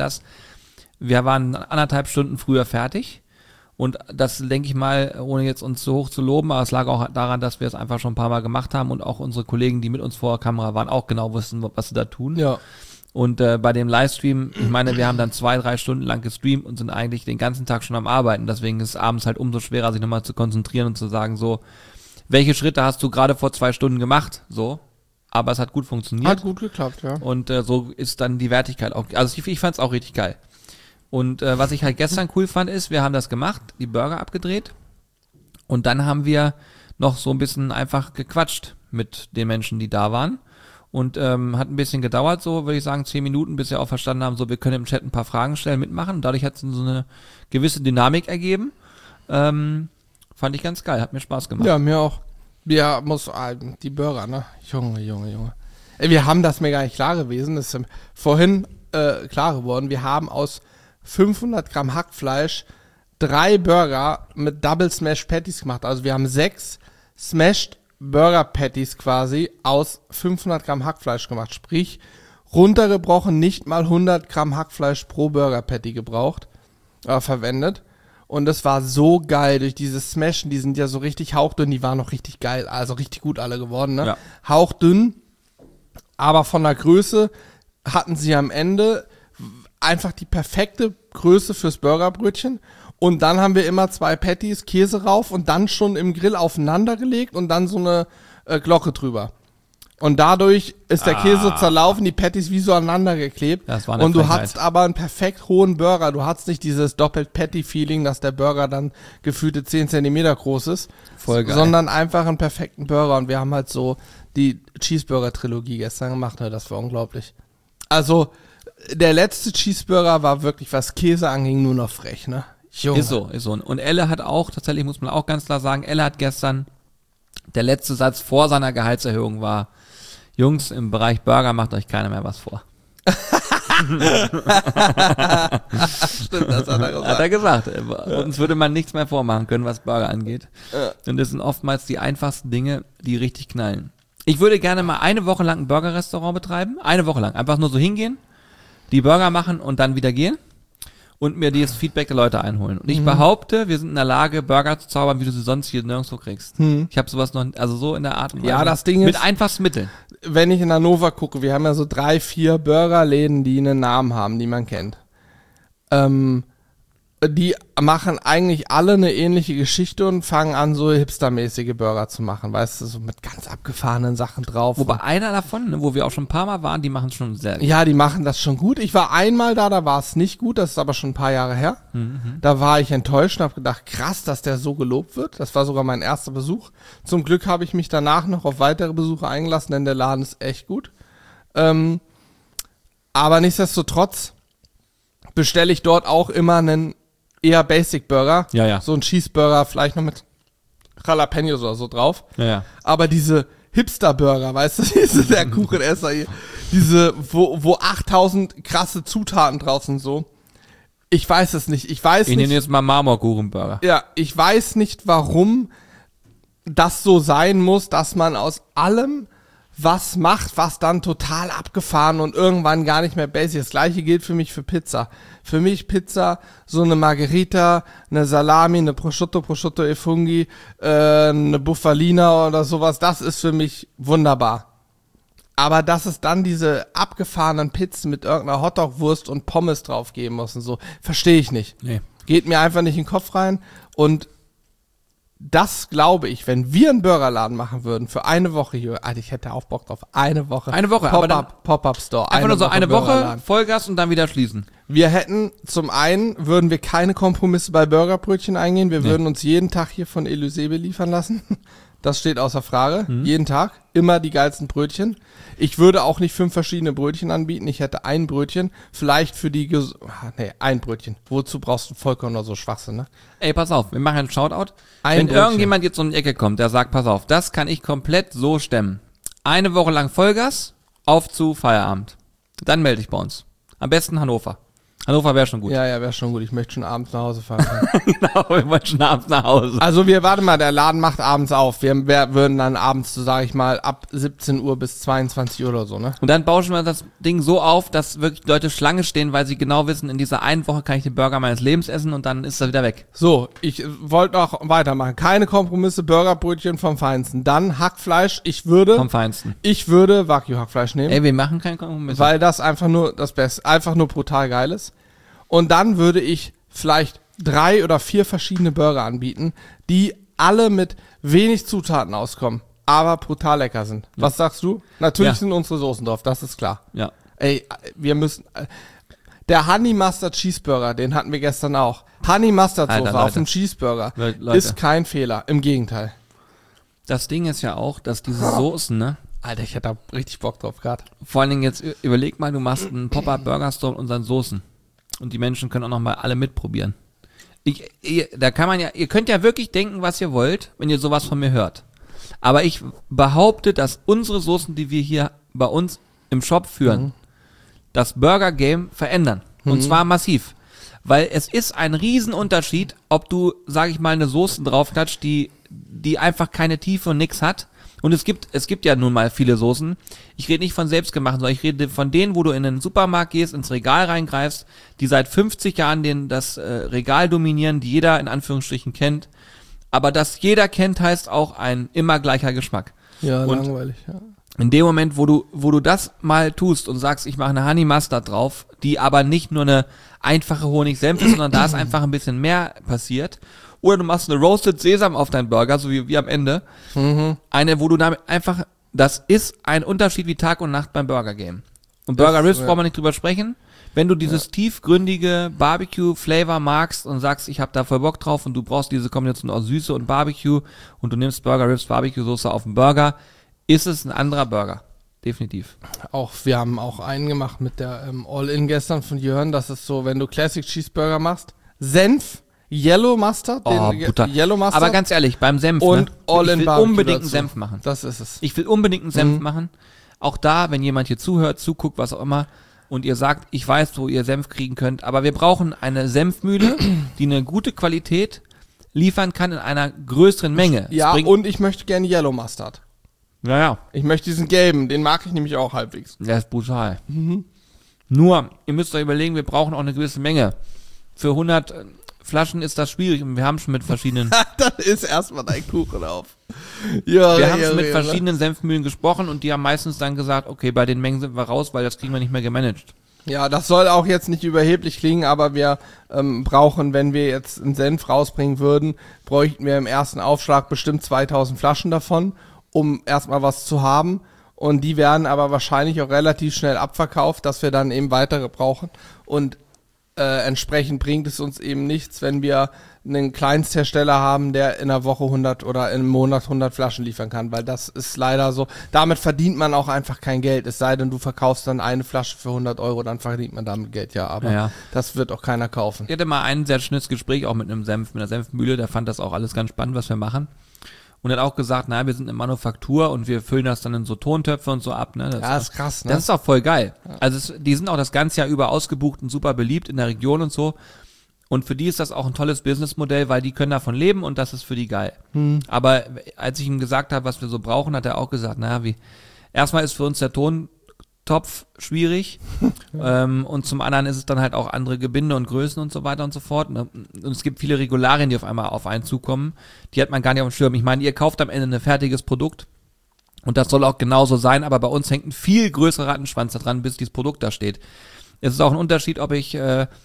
Wir waren 1,5 Stunden früher fertig. Und das, denke ich mal, ohne jetzt uns so hoch zu loben, aber es lag auch daran, dass wir es einfach schon ein paar Mal gemacht haben und auch unsere Kollegen, die mit uns vor der Kamera waren, auch genau wussten, was sie da tun. Ja. Und bei dem Livestream, ich meine, wir haben dann 2-3 Stunden lang gestreamt und sind eigentlich den ganzen Tag schon am Arbeiten. Deswegen ist es abends halt umso schwerer, sich nochmal zu konzentrieren und zu sagen, so, welche Schritte hast du gerade vor 2 Stunden gemacht? So. Aber es hat gut funktioniert. Hat gut geklappt, ja. Und so ist dann die Wertigkeit auch. Also ich fand es auch richtig geil. Und was ich halt gestern cool fand, ist, wir haben das gemacht, die Burger abgedreht. Und dann haben wir noch so ein bisschen einfach gequatscht mit den Menschen, die da waren. Und hat ein bisschen gedauert, so würde ich sagen 10 Minuten, bis wir auch verstanden haben, so wir können im Chat ein paar Fragen stellen, mitmachen. Und dadurch hat es so eine gewisse Dynamik ergeben. Fand ich ganz geil, hat mir Spaß gemacht. Ja, mir auch. Ja, die Burger, ne? Junge. Ey, wir haben das mir gar nicht klar gewesen. Das ist vorhin klar geworden. Wir haben aus 500 Gramm Hackfleisch 3 Burger mit Double Smash Patties gemacht. Also wir haben 6 Smashed Burger Patties quasi aus 500 Gramm Hackfleisch gemacht. Sprich, runtergebrochen nicht mal 100 Gramm Hackfleisch pro Burger Patty verwendet. Und das war so geil durch dieses Smashen. Die sind ja so richtig hauchdünn. Die waren noch richtig geil. Also richtig gut alle geworden, ne? Ja. Hauchdünn. Aber von der Größe hatten sie am Ende einfach die perfekte Größe fürs Burgerbrötchen. Und dann haben wir immer 2 Patties, Käse rauf und dann schon im Grill aufeinander gelegt und dann so eine Glocke drüber. Und dadurch ist der Käse zerlaufen, die Patties wie so aneinander geklebt. Das war eine und du Frechheit. hattest aber einen perfekt hohen Burger. Du hattest nicht dieses Doppelt-Patty-Feeling, dass der Burger dann gefühlte 10 Zentimeter groß ist. Voll geil. Sondern einfach einen perfekten Burger. Und wir haben halt so die Cheeseburger-Trilogie gestern gemacht. Ne? Das war unglaublich. Also, der letzte Cheeseburger war wirklich, was Käse anging, nur noch frech, ne? Junge. Ist so. Und Elle hat auch, tatsächlich muss man auch ganz klar sagen, Elle hat gestern, der letzte Satz vor seiner Gehaltserhöhung war, Jungs, im Bereich Burger macht euch keiner mehr was vor. Stimmt, das hat er gesagt. Hat er gesagt. Uns würde man nichts mehr vormachen können, was Burger angeht. Ja. Und das sind oftmals die einfachsten Dinge, die richtig knallen. Ich würde gerne mal eine Woche lang ein Burger-Restaurant betreiben. Eine Woche lang. Einfach nur so hingehen, die Burger machen und dann wieder gehen. Und mir dieses Feedback der Leute einholen. Und ich behaupte, wir sind in der Lage, Burger zu zaubern, wie du sie sonst hier nirgendwo kriegst. Ich habe sowas noch, also so in der Art und Weise. Ja, das Ding ist, mit einfachsten Mitteln. wenn ich in Hannover gucke, wir haben ja so 3, 4 Burgerläden, die einen Namen haben, die man kennt. Die machen eigentlich alle eine ähnliche Geschichte und fangen an, so hipstermäßige Burger zu machen, weißt du, so mit ganz abgefahrenen Sachen drauf. Wobei einer davon, ne, wo wir auch schon ein paar Mal waren, die machen es schon sehr gut. Ja, die machen das schon gut. Ich war einmal da war es nicht gut, das ist aber schon ein paar Jahre her. Da war ich enttäuscht und habe gedacht, krass, dass der so gelobt wird. Das war sogar mein erster Besuch. Zum Glück habe ich mich danach noch auf weitere Besuche eingelassen, denn der Laden ist echt gut. Aber nichtsdestotrotz bestelle ich dort auch immer einen eher Basic Burger. Ja. So ein Cheeseburger, vielleicht noch mit Jalapenos oder so drauf. Ja. Aber diese Hipster-Burger, weißt du, der Kuchenesser hier, wo 8000 krasse Zutaten drauf sind, so. Ich weiß es nicht. Ich nehme jetzt mal Marmorkuchenburger. Ja, ich weiß nicht, warum das so sein muss, dass man aus allem was macht, was dann total abgefahren und irgendwann gar nicht mehr basic. Das gleiche gilt für mich für Pizza. Für mich Pizza, so eine Margherita, eine Salami, eine Prosciutto e Funghi, eine Bufalina oder sowas, das ist für mich wunderbar. Aber dass es dann diese abgefahrenen Pizzen mit irgendeiner Hotdog-Wurst und Pommes drauf geben muss und so, verstehe ich nicht. Nee. Geht mir einfach nicht in den Kopf rein und das glaube ich, wenn wir einen Burgerladen machen würden für eine Woche hier, Alter, ich hätte auch Bock drauf. Eine Woche. Pop-up Store. Einfach nur so eine Woche, Burgerladen. Vollgas und dann wieder schließen. Wir hätten, zum einen würden wir keine Kompromisse bei Burgerbrötchen eingehen. Wir würden uns jeden Tag hier von Elysée beliefern lassen. Das steht außer Frage. Jeden Tag. Immer die geilsten Brötchen. Ich würde auch nicht 5 verschiedene Brötchen anbieten. Ich hätte ein Brötchen. Vielleicht für die, ein Brötchen. Wozu brauchst du Vollkorn oder so Schwachsinn, ne? Ey, pass auf, wir machen einen Shoutout. Wenn Brötchen. irgendjemand jetzt um die Ecke kommt, der sagt, pass auf, das kann ich komplett so stemmen. Eine Woche lang Vollgas, auf zu Feierabend. Dann melde ich bei uns. Am besten Hannover. Hannover wäre schon gut. Ja, wäre schon gut. Ich möchte schon abends nach Hause fahren. Genau, wir wollen schon abends nach Hause. Also warte mal, der Laden macht abends auf. Wir würden dann abends, so sage ich mal, ab 17 Uhr bis 22 Uhr oder so, ne? Und dann bauschen wir das Ding so auf, dass wirklich Leute Schlange stehen, weil sie genau wissen, in dieser einen Woche kann ich den Burger meines Lebens essen und dann ist er wieder weg. So, ich wollte noch weitermachen. Keine Kompromisse, Burgerbrötchen vom Feinsten. Dann Hackfleisch. Vom Feinsten. Ich würde Wagyu-Hackfleisch nehmen. Ey, wir machen keinen Kompromiss. Weil das einfach nur das Beste, einfach nur brutal geil ist. Und dann würde ich vielleicht 3 oder 4 verschiedene Burger anbieten, die alle mit wenig Zutaten auskommen, aber brutal lecker sind. Ja. Was sagst du? Natürlich sind unsere Soßen drauf, das ist klar. Ja. Ey, wir müssen... Der Honey Mustard Cheeseburger, den hatten wir gestern auch. Honey Mustard Soße auf dem Cheeseburger ist kein Fehler, im Gegenteil. Das Ding ist ja auch, dass diese Soßen, ne? Alter, ich hätte da richtig Bock drauf gerade. Vor allen Dingen jetzt, überleg mal, du machst einen Pop-Up Burger Store mit unseren Soßen. Und die Menschen können auch noch mal alle mitprobieren. Ihr könnt ja wirklich denken, was ihr wollt, wenn ihr sowas von mir hört. Aber ich behaupte, dass unsere Soßen, die wir hier bei uns im Shop führen, das Burger Game verändern. Und zwar massiv. Weil es ist ein Riesenunterschied, ob du, sag ich mal, eine Soße draufklatscht, die einfach keine Tiefe und nix hat. Und es gibt ja nun mal viele Soßen. Ich rede nicht von selbstgemachten, sondern ich rede von denen, wo du in den Supermarkt gehst, ins Regal reingreifst, die seit 50 Jahren das Regal dominieren, die jeder in Anführungsstrichen kennt. Aber das jeder kennt, heißt auch ein immer gleicher Geschmack. Ja, und langweilig, ja. In dem Moment, wo du das mal tust und sagst, ich mache eine Honey Mustard drauf, die aber nicht nur eine einfache Honig-Senf ist, sondern da ist einfach ein bisschen mehr passiert. Oder du machst eine Roasted Sesam auf deinen Burger, so wie am Ende. Eine, wo du damit einfach, das ist ein Unterschied wie Tag und Nacht beim Burger Game. Und Burger Ribs brauchen wir nicht drüber sprechen. Wenn du dieses tiefgründige Barbecue-Flavor magst und sagst, ich habe da voll Bock drauf und du brauchst diese Kombination aus Süße und Barbecue und du nimmst Burger Ribs Barbecue-Soße auf den Burger, ist es ein anderer Burger. Definitiv. Wir haben auch einen gemacht mit der All-In gestern von Jörn. Das ist so, wenn du Classic Cheeseburger machst, Senf, Yellow Mustard, Butter. Yellow Mustard. Aber ganz ehrlich, beim Senf, und All-In ich will unbedingt einen Senf machen. Das ist es. Ich will unbedingt einen Senf machen. Auch da, wenn jemand hier zuhört, zuguckt, was auch immer, und ihr sagt, ich weiß, wo ihr Senf kriegen könnt, aber wir brauchen eine Senfmühle, die eine gute Qualität liefern kann in einer größeren Menge. Ja, und ich möchte gerne Yellow Mustard. Ja. Ich möchte diesen gelben, den mag ich nämlich auch halbwegs. Der ist brutal. Nur, ihr müsst euch überlegen, wir brauchen auch eine gewisse Menge. Für 100 Flaschen ist das schwierig und wir haben schon mit verschiedenen... Dann ist erstmal dein Kuchen auf. Wir haben schon mit verschiedenen Senfmühlen gesprochen und die haben meistens dann gesagt, okay, bei den Mengen sind wir raus, weil das kriegen wir nicht mehr gemanagt. Ja, das soll auch jetzt nicht überheblich klingen, aber wir brauchen, wenn wir jetzt einen Senf rausbringen würden, bräuchten wir im ersten Aufschlag bestimmt 2000 Flaschen davon, um erstmal was zu haben. Und die werden aber wahrscheinlich auch relativ schnell abverkauft, dass wir dann eben weitere brauchen. Und entsprechend bringt es uns eben nichts, wenn wir einen Kleinsthersteller haben, der in einer Woche 100 oder im Monat 100 Flaschen liefern kann, weil das ist leider so. Damit verdient man auch einfach kein Geld, es sei denn, du verkaufst dann eine Flasche für 100 Euro, dann verdient man damit Geld, ja, aber das wird auch keiner kaufen. Ich hatte mal ein sehr schönes Gespräch auch mit einer Senfmühle, der fand das auch alles ganz spannend, was wir machen. Und er hat auch gesagt, naja, wir sind eine Manufaktur und wir füllen das dann in so Tontöpfe und so ab. Ne? Das ist krass, ne? Das ist auch voll geil. Ja. Also die sind auch das ganze Jahr über ausgebucht und super beliebt in der Region und so. Und für die ist das auch ein tolles Businessmodell, weil die können davon leben und das ist für die geil. Aber als ich ihm gesagt habe, was wir so brauchen, hat er auch gesagt, naja, erstmal ist für uns der Tontopf schwierig und zum anderen ist es dann halt auch andere Gebinde und Größen und so weiter und so fort. Und es gibt viele Regularien, die auf einmal auf einen zukommen. Die hat man gar nicht auf dem Schirm. Ich meine, ihr kauft am Ende ein fertiges Produkt und das soll auch genauso sein, aber bei uns hängt ein viel größerer Rattenschwanz da dran, bis dieses Produkt da steht. Es ist auch ein Unterschied, ob ich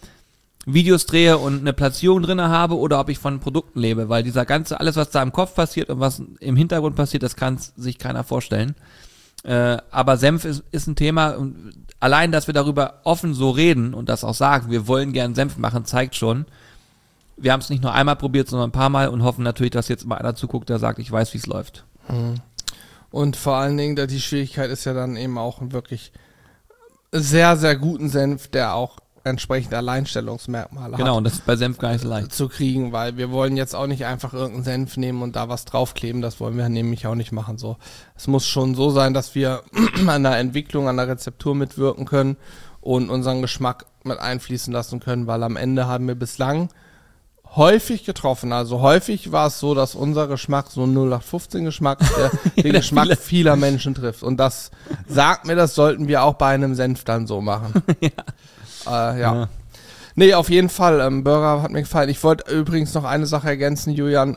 Videos drehe und eine Platzierung drinne habe oder ob ich von Produkten lebe, weil alles, was da im Kopf passiert und was im Hintergrund passiert, das kann sich keiner vorstellen. Aber Senf ist ein Thema und allein, dass wir darüber offen so reden und das auch sagen, wir wollen gern Senf machen, zeigt schon, wir haben es nicht nur einmal probiert, sondern ein paar Mal und hoffen natürlich, dass jetzt mal einer zuguckt, der sagt, ich weiß, wie es läuft. Und vor allen Dingen, die Schwierigkeit ist ja dann eben auch einen wirklich sehr, sehr guten Senf, der auch entsprechend Alleinstellungsmerkmale hat. Genau, und das ist bei Senf gar nicht so leicht zu kriegen, weil wir wollen jetzt auch nicht einfach irgendeinen Senf nehmen und da was draufkleben, das wollen wir nämlich auch nicht machen. So, es muss schon so sein, dass wir an der Entwicklung, an der Rezeptur mitwirken können und unseren Geschmack mit einfließen lassen können, weil am Ende haben wir bislang häufig getroffen. Also häufig war es so, dass unser Geschmack so ein 0815-Geschmack den Geschmack vieler Menschen trifft. Und das sagt mir, das sollten wir auch bei einem Senf dann so machen. Ja. Nee, auf jeden Fall. Burger hat mir gefallen. Ich wollte übrigens noch eine Sache ergänzen, Julian.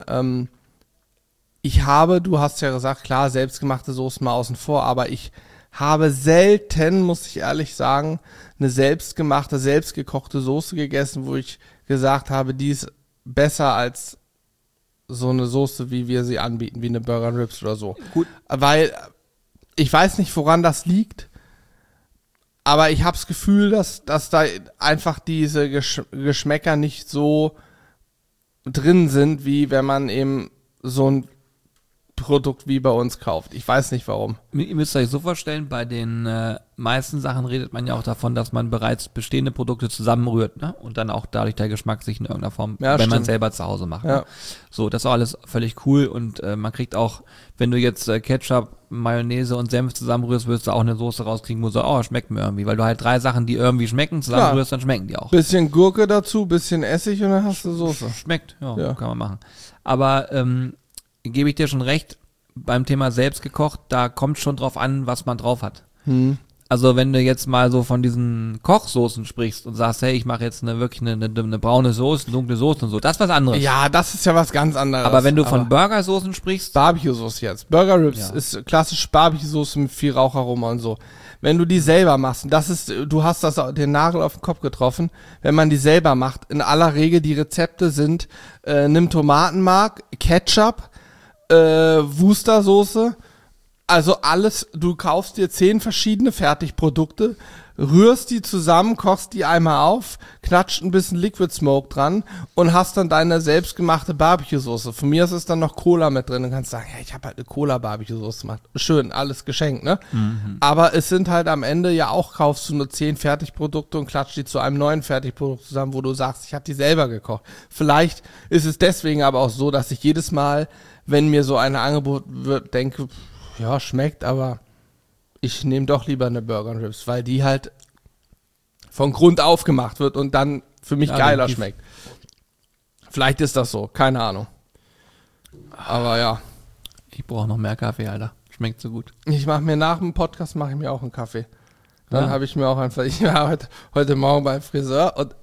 Du hast ja gesagt, klar, selbstgemachte Soßen mal außen vor, aber ich habe selten, muss ich ehrlich sagen, eine selbstgemachte, selbstgekochte Soße gegessen, wo ich gesagt habe, die ist besser als so eine Soße, wie wir sie anbieten, wie eine Burger Ribs oder so. Gut. Weil ich weiß nicht, woran das liegt, aber ich habe das Gefühl, dass da einfach diese Geschmäcker nicht so drin sind, wie wenn man eben so ein Produkt wie bei uns kauft. Ich weiß nicht warum. Ihr müsst euch so vorstellen, bei den meisten Sachen redet man ja auch davon, dass man bereits bestehende Produkte zusammenrührt, ne? Und dann auch dadurch der Geschmack sich in irgendeiner Form, wenn man es selber zu Hause macht. Ja. Ne? So, das ist auch alles völlig cool und man kriegt auch, wenn du jetzt Ketchup, Mayonnaise und Senf zusammenrührst, wirst du auch eine Soße rauskriegen, wo du sagst, schmeckt mir irgendwie, weil du halt 3 Sachen, die irgendwie schmecken, zusammenrührst, dann schmecken die auch. Bisschen Gurke dazu, bisschen Essig und dann hast du Soße. Schmeckt, ja. Kann man machen. Aber gebe ich dir schon recht, beim Thema selbst gekocht, da kommt schon drauf an, was man drauf hat. Also wenn du jetzt mal so von diesen Kochsoßen sprichst und sagst, hey, ich mache jetzt wirklich eine braune Soße, eine dunkle Soße und so, das ist was anderes. Ja, das ist ja was ganz anderes. Aber wenn du von Burgersoßen sprichst... Barbecue-Soße jetzt. Burger Ribs ist klassisch Barbecue-Soße mit viel Raucharoma und so. Wenn du die selber machst, du hast den Nagel auf den Kopf getroffen, wenn man die selber macht, in aller Regel die Rezepte sind, nimm Tomatenmark, Ketchup, Wustersoße, also alles, du kaufst dir 10 verschiedene Fertigprodukte, rührst die zusammen, kochst die einmal auf, knatscht ein bisschen Liquid Smoke dran und hast dann deine selbstgemachte Barbecue-Soße. Von mir ist es dann noch Cola mit drin und kannst sagen, ja, ich habe halt eine Cola-Barbecue-Soße gemacht. Schön, alles geschenkt, ne? Aber es sind halt am Ende ja auch, kaufst du nur 10 Fertigprodukte und klatscht die zu einem neuen Fertigprodukt zusammen, wo du sagst, ich habe die selber gekocht. Vielleicht ist es deswegen aber auch so, dass ich jedes Mal, wenn mir so eine Angebot wird, denke, ja, schmeckt, aber ich nehme doch lieber eine Burger Ribs, weil die halt von Grund auf gemacht wird und dann für mich geiler schmeckt. Vielleicht ist das so, keine Ahnung. Aber ja. Ich brauche noch mehr Kaffee, Alter. Schmeckt so gut. Ich mache mir nach dem Podcast auch einen Kaffee. Dann habe ich mir auch einfach, ich war heute Morgen beim Friseur und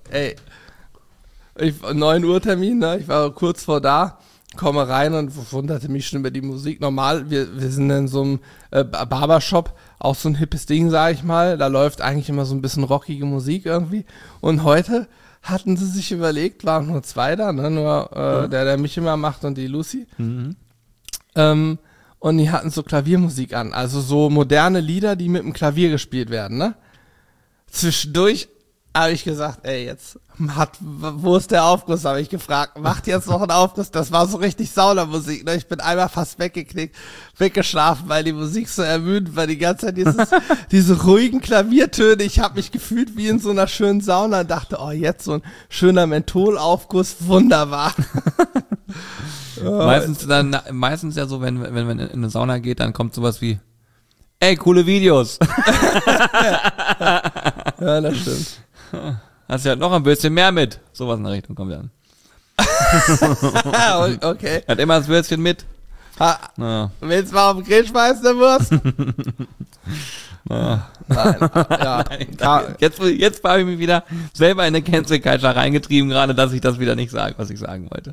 9 Uhr Termin, ne? Ich war kurz vor da. Komme rein und wunderte mich schon über die Musik. Normal, wir sind in so einem Barbershop, auch so ein hippes Ding, sag ich mal. Da läuft eigentlich immer so ein bisschen rockige Musik irgendwie. Und heute hatten sie sich überlegt, waren nur 2 da, ne? Nur der mich immer macht und die Lucy. Und die hatten so Klaviermusik an. Also so moderne Lieder, die mit dem Klavier gespielt werden, ne? Zwischendurch habe ich gesagt, ey, wo ist der Aufguss, habe ich gefragt. Macht jetzt noch einen Aufguss? Das war so richtig Saunamusik, ne? Ich bin einmal fast weggeschlafen, weil die Musik so ermüdend war, die ganze Zeit diese ruhigen Klaviertöne. Ich habe mich gefühlt wie in so einer schönen Sauna und dachte, oh, jetzt so ein schöner Mentholaufguss, wunderbar. Meistens ja so, wenn man in eine Sauna geht, dann kommt sowas wie, ey, coole Videos. Ja, das stimmt. Hast ja noch ein bisschen mehr mit. Sowas in der Richtung kommt dann. Okay. Hat immer das Würstchen mit. Willst du mal auf den Grill schmeißen, der Wurst? Nein. Jetzt habe ich mich wieder selber in eine Cancel Culture reingetrieben, gerade, dass ich das wieder nicht sage, was ich sagen wollte.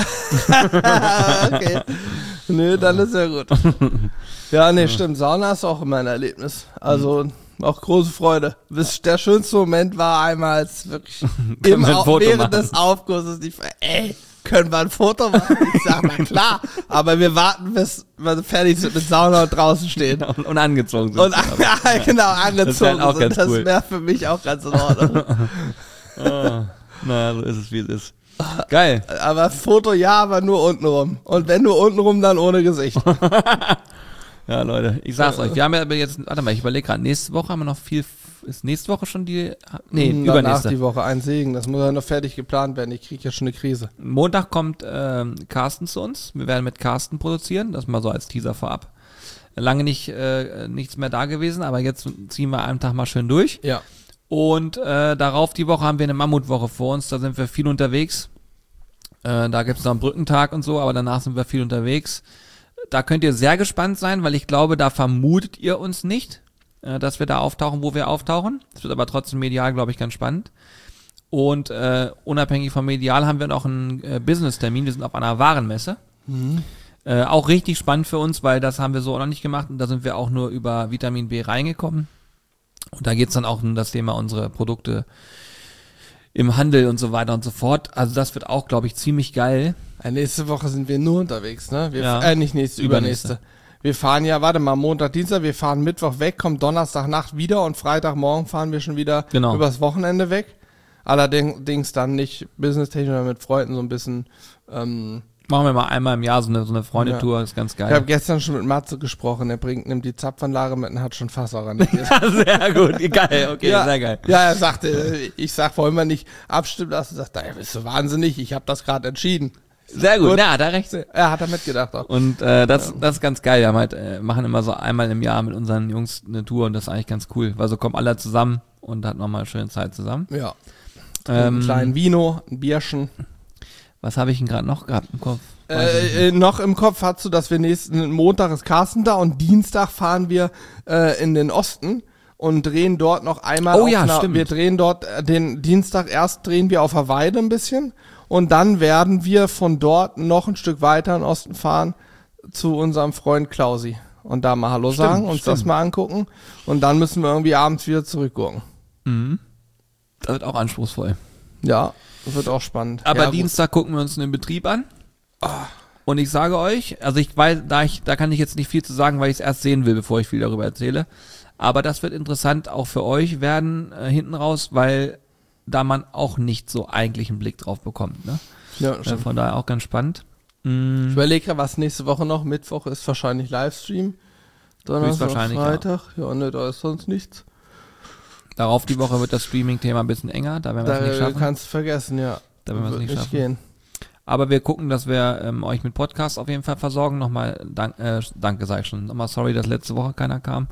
Okay. Nö, dann ist ja gut. Ja, nee, stimmt. Sauna ist auch immer ein Erlebnis. Also auch große Freude. Der schönste Moment war einmal, als wirklich während des Aufgusses können wir ein Foto machen? Ich sag mal, klar, aber wir warten, bis wir fertig sind mit Sauna und draußen stehen. Und angezogen sind. Genau, angezogen das sind. Das cool. wäre für mich auch ganz in Ordnung. Naja, so ist es, wie es ist. Geil. Aber Foto ja, aber nur untenrum. Und wenn nur untenrum, dann ohne Gesicht. Ja, Leute, ich sag's euch. Wir haben ja jetzt, warte mal, ich überlege gerade, nächste Woche haben wir noch viel, ist nächste Woche schon übernächste. Danach die Woche ein Segen, das muss ja noch fertig geplant werden, ich kriege ja schon eine Krise. Montag kommt Carsten zu uns, wir werden mit Carsten produzieren, das mal so als Teaser vorab. Lange nichts mehr da gewesen, aber jetzt ziehen wir einen Tag mal schön durch. Ja. Und darauf die Woche haben wir eine Mammutwoche vor uns, da sind wir viel unterwegs. Da gibt's noch einen Brückentag und so, aber danach sind wir viel unterwegs. Da könnt ihr sehr gespannt sein, weil ich glaube, da vermutet ihr uns nicht, dass wir da auftauchen, wo wir auftauchen. Das wird aber trotzdem medial, glaube ich, ganz spannend. Und unabhängig vom Medial haben wir noch einen Business-Termin. Wir sind auf einer Warenmesse. Auch richtig spannend für uns, weil das haben wir so auch noch nicht gemacht. Und da sind wir auch nur über Vitamin B reingekommen. Und da geht's dann auch um das Thema unsere Produkte im Handel und so weiter und so fort. Also das wird auch, glaube ich, ziemlich geil. Nächste Woche sind wir nur unterwegs, ne? Nicht nächste, Übernächste. übernächste. Wir fahren ja, warte mal, Montag, Dienstag, wir fahren Mittwoch weg, kommen Donnerstagnacht wieder und Freitagmorgen fahren wir schon wieder übers Wochenende weg. Allerdings dann nicht businesstechnisch, sondern mit Freunden so ein bisschen. Machen wir mal einmal im Jahr so eine Freundetour, ist ganz geil. Ich habe gestern schon mit Matze gesprochen, nimmt die Zapfanlage mit und hat schon Fass organisiert. Sehr gut, geil, okay, sehr geil. Ja, er sagte, ich sag, wollen wir nicht abstimmen lassen? Er sagt, ja, bist du wahnsinnig, ich habe das gerade entschieden. Sehr gut, ja, da recht. Er hat da mitgedacht auch. Und das ist ganz geil. Wir haben halt, machen immer so einmal im Jahr mit unseren Jungs eine Tour und das ist eigentlich ganz cool, weil so kommen alle zusammen und hat nochmal eine schöne Zeit zusammen. Ja. Einen kleinen Vino, ein Bierchen. Was habe ich denn gerade noch gehabt im Kopf? Noch im Kopf hast du, dass wir nächsten Montag ist Carsten da und Dienstag fahren wir in den Osten und drehen dort noch einmal stimmt. Wir drehen dort den Dienstag erst drehen wir auf der Weide ein bisschen und dann werden wir von dort noch ein Stück weiter in den Osten fahren zu unserem Freund Klausi und da mal Hallo sagen, uns das mal angucken und dann müssen wir irgendwie abends wieder zurückgucken. Mhm. Das wird auch anspruchsvoll. Ja, das wird auch spannend. Aber ja, Dienstag gucken wir uns einen Betrieb an. Und ich sage euch, also ich weiß, da kann ich jetzt nicht viel zu sagen, weil ich es erst sehen will, bevor ich viel darüber erzähle. Aber das wird interessant auch für euch werden, hinten raus, weil da man auch nicht so eigentlich einen Blick drauf bekommt. Ne? Ja, von daher auch ganz spannend. Ich überlege ja, was nächste Woche noch. Mittwoch ist wahrscheinlich Livestream. Donnerstag, Freitag. Ja, ne, da ist sonst nichts. Darauf die Woche wird das Streaming-Thema ein bisschen enger, da werden wir es nicht schaffen. Kannst du vergessen, ja. Da werden wir es nicht schaffen. Gehen. Aber wir gucken, dass wir euch mit Podcasts auf jeden Fall versorgen. Nochmal danke, sag ich schon. Nochmal sorry, dass letzte Woche keiner kam.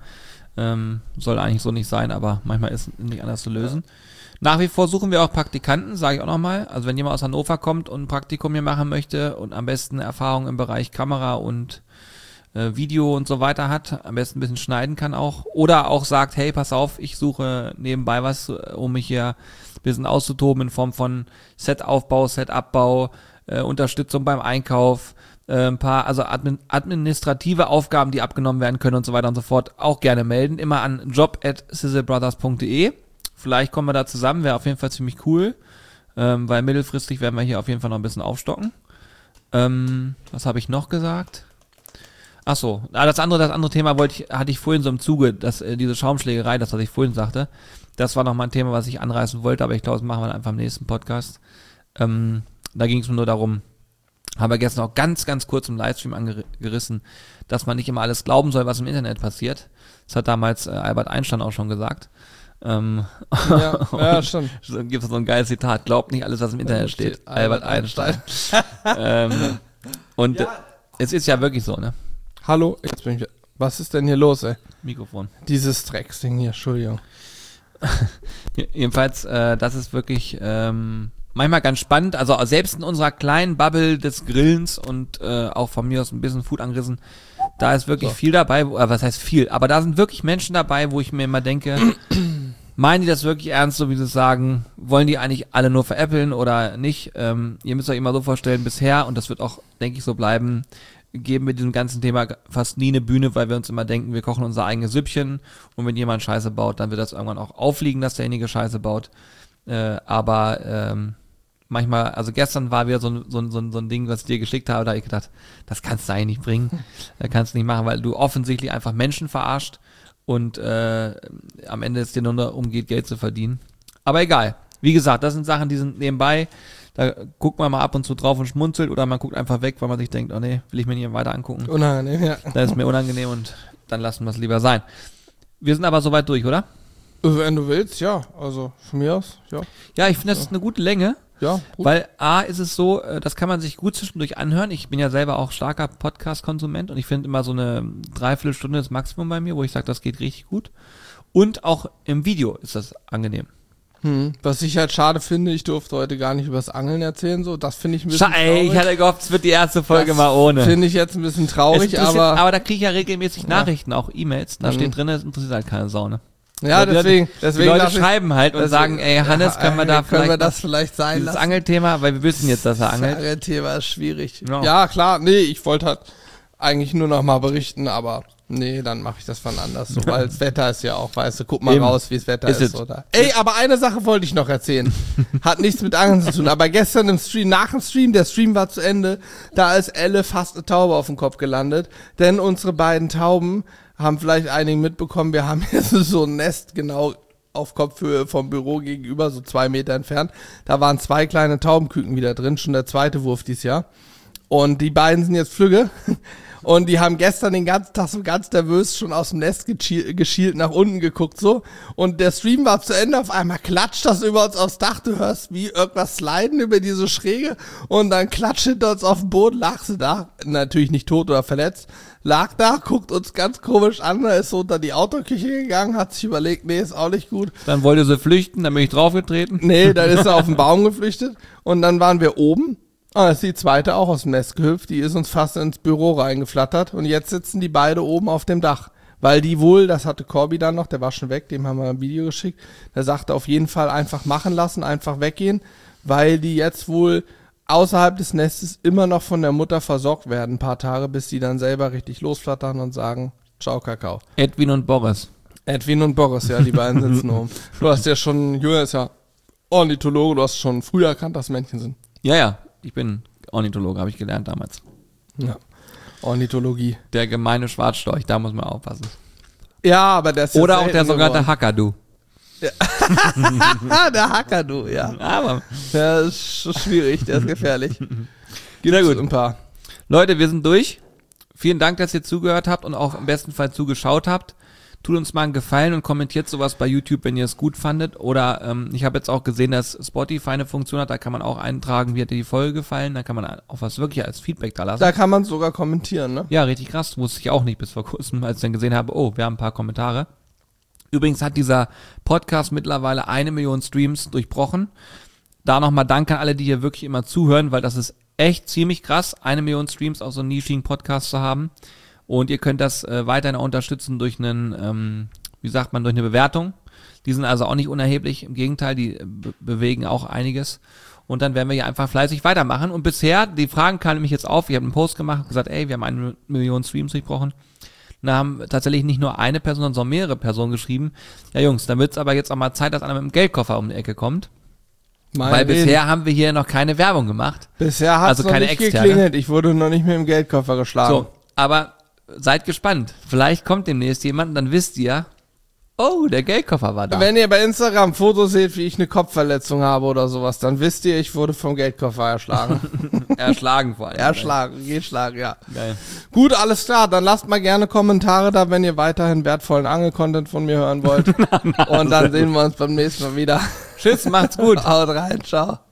Soll eigentlich so nicht sein, aber manchmal ist es nicht anders zu lösen. Ja. Nach wie vor suchen wir auch Praktikanten, sage ich auch nochmal. Also wenn jemand aus Hannover kommt und ein Praktikum hier machen möchte und am besten Erfahrung im Bereich Kamera und Video und so weiter hat, am besten ein bisschen schneiden kann auch, oder auch sagt, hey, pass auf, ich suche nebenbei was, um mich hier ein bisschen auszutoben in Form von Set-Aufbau, Set-Abbau, Unterstützung beim Einkauf, ein paar, also administrative Aufgaben, die abgenommen werden können und so weiter und so fort, auch gerne melden, immer an job@sizzlebrothers.de. Vielleicht kommen wir da zusammen, wäre auf jeden Fall ziemlich cool, weil mittelfristig werden wir hier auf jeden Fall noch ein bisschen aufstocken. Was habe ich noch gesagt? Ach so, das andere Thema hatte ich vorhin so im Zuge, diese Schaumschlägerei, das, was ich vorhin sagte, das war nochmal ein Thema, was ich anreißen wollte, aber ich glaube, das machen wir einfach im nächsten Podcast. Da ging es mir nur darum, haben wir gestern auch ganz, ganz kurz im Livestream angerissen, dass man nicht immer alles glauben soll, was im Internet passiert. Das hat damals Albert Einstein auch schon gesagt. Ja, schon. Gibt es so ein geiles Zitat, glaubt nicht alles, was im Internet steht. Albert Einstein. Und es ist ja wirklich so, ne? Hallo, jetzt bin ich. Was ist denn hier los, ey? Mikrofon. Dieses Drecksding hier, Entschuldigung. Jedenfalls, das ist wirklich manchmal ganz spannend. Also selbst in unserer kleinen Bubble des Grillens und auch von mir aus ein bisschen Food angerissen, da ist wirklich viel dabei. Was heißt viel? Aber da sind wirklich Menschen dabei, wo ich mir immer denke, meinen die das wirklich ernst, so wie sie es sagen? Wollen die eigentlich alle nur veräppeln oder nicht? Ihr müsst euch immer so vorstellen, bisher, und das wird auch, denke ich, so bleiben, geben wir diesem ganzen Thema fast nie eine Bühne, weil wir uns immer denken, wir kochen unser eigenes Süppchen und wenn jemand Scheiße baut, dann wird das irgendwann auch auffliegen, dass derjenige Scheiße baut. Aber manchmal, also gestern war wieder so ein Ding, was ich dir geschickt habe, da habe ich gedacht, das kannst du eigentlich nicht bringen, kannst du nicht machen, weil du offensichtlich einfach Menschen verarscht und am Ende es dir nur darum geht, Geld zu verdienen. Aber egal. Wie gesagt, das sind Sachen, die sind nebenbei. Da guckt man mal ab und zu drauf und schmunzelt oder man guckt einfach weg, weil man sich denkt, oh nee, will ich mir nicht weiter angucken. Unangenehm, ja. Das ist mir unangenehm und dann lassen wir es lieber sein. Wir sind aber soweit durch, oder? Wenn du willst, ja. Also von mir aus, ja. Ja, ich finde, das ist eine gute Länge. Ja, gut. Weil A ist es so, das kann man sich gut zwischendurch anhören. Ich bin ja selber auch starker Podcast-Konsument und ich finde immer so eine Dreiviertelstunde das Maximum bei mir, wo ich sage, das geht richtig gut. Und auch im Video ist das angenehm. Was ich halt schade finde, ich durfte heute gar nicht über das Angeln erzählen, so, das finde ich ein bisschen Ich hatte gehofft, es wird die erste Folge mal ohne. Finde ich jetzt ein bisschen traurig, aber da kriege ich ja regelmäßig Nachrichten, auch E-Mails, da steht drin, es interessiert halt keine Sau, ne? Ja, deswegen die Leute schreiben halt und sagen, ey, Hannes, können wir das vielleicht sein das lassen? Angelthema, weil wir wissen jetzt, dass er angelt. Das Angelthema ist schwierig. Ja. Ja, klar, nee, ich wollte halt eigentlich nur noch mal berichten, aber nee, dann mache ich das von anders, so, weil das Wetter ist ja auch, weißt du, guck mal raus, wie das Wetter ist oder? Ey, aber eine Sache wollte ich noch erzählen. Hat nichts mit Angeln zu tun, aber gestern im Stream, nach dem Stream, der Stream war zu Ende, da ist Elle fast eine Taube auf den Kopf gelandet, denn unsere beiden Tauben haben vielleicht einige mitbekommen, wir haben jetzt so ein Nest genau auf Kopfhöhe vom Büro gegenüber, so 2 Meter entfernt. Da waren 2 kleine Taubenküken wieder drin, schon der zweite Wurf dieses Jahr. Und die beiden sind jetzt Flügge. Und die haben gestern den ganzen Tag so ganz nervös schon aus dem Nest geschielt, nach unten geguckt so. Und der Stream war zu Ende, auf einmal klatscht das über uns aufs Dach. Du hörst wie irgendwas sliden über diese Schräge. Und dann klatscht hinter uns auf dem Boden, lag sie da. Natürlich nicht tot oder verletzt. Lag da, guckt uns ganz komisch an, ist so unter die Autoküche gegangen, hat sich überlegt, nee, ist auch nicht gut. Dann wollte sie flüchten, dann bin ich draufgetreten. Nee, dann ist er auf den Baum geflüchtet. Und dann waren wir oben. Ah, ist die zweite auch aus dem Nest gehüpft, die ist uns fast ins Büro reingeflattert und jetzt sitzen die beide oben auf dem Dach. Weil die wohl, das hatte Corby dann noch, der war schon weg, dem haben wir ein Video geschickt, der sagte auf jeden Fall einfach machen lassen, einfach weggehen, weil die jetzt wohl außerhalb des Nestes immer noch von der Mutter versorgt werden, ein paar Tage, bis die dann selber richtig losflattern und sagen, ciao Kakao. Edwin und Boris, ja, die beiden sitzen oben. Du hast ja schon, Julia ist ja Ornithologe, du hast schon früher erkannt, dass Männchen sind. Ja. Ich bin Ornithologe, habe ich gelernt damals. Ja, Ornithologie. Der gemeine Schwarzstorch, da muss man aufpassen. Ja, aber der ist ja oder auch der sogenannte Hakadu. Ja. Der Hakadu, ja. Aber der ist schwierig, der ist gefährlich. Sehr gut. Ein paar. Leute, wir sind durch. Vielen Dank, dass ihr zugehört habt und auch im besten Fall zugeschaut habt. Tut uns mal einen Gefallen und kommentiert sowas bei YouTube, wenn ihr es gut fandet. Oder ich habe jetzt auch gesehen, dass Spotify eine Funktion hat, da kann man auch eintragen, wie hat dir die Folge gefallen. Da kann man auch was wirklich als Feedback da lassen. Da kann man sogar kommentieren, ne? Ja, richtig krass. Wusste ich auch nicht bis vor kurzem, als ich dann gesehen habe, oh, wir haben ein paar Kommentare. Übrigens hat dieser Podcast mittlerweile 1 Million Streams durchbrochen. Da nochmal Dank an alle, die hier wirklich immer zuhören, weil das ist echt ziemlich krass, 1 Million Streams auf so einem nischigen Podcast zu haben. Und ihr könnt das weiterhin auch unterstützen durch einen, durch eine Bewertung. Die sind also auch nicht unerheblich, im Gegenteil, die bewegen auch einiges. Und dann werden wir hier einfach fleißig weitermachen. Und bisher, die Fragen kamen nämlich jetzt auf, ich habe einen Post gemacht und gesagt, ey, wir haben 1 Million Streams durchbrochen. Da haben tatsächlich nicht nur eine Person, sondern mehrere Personen geschrieben, ja Jungs, dann wird es aber jetzt auch mal Zeit, dass einer mit dem Geldkoffer um die Ecke kommt. Weil bisher haben wir hier noch keine Werbung gemacht. Bisher hat es noch nicht geklingelt, ich wurde noch nicht mit dem Geldkoffer geschlagen. So, aber seid gespannt. Vielleicht kommt demnächst jemand, dann wisst ihr, oh, der Geldkoffer war da. Wenn ihr bei Instagram Fotos seht, wie ich eine Kopfverletzung habe oder sowas, dann wisst ihr, ich wurde vom Geldkoffer erschlagen. Erschlagen vor allem. Geschlagen, ja. Geil. Gut, alles klar, dann lasst mal gerne Kommentare da, wenn ihr weiterhin wertvollen Angel-Content von mir hören wollt. Und dann sehen wir uns beim nächsten Mal wieder. Tschüss, macht's gut. Haut rein, ciao.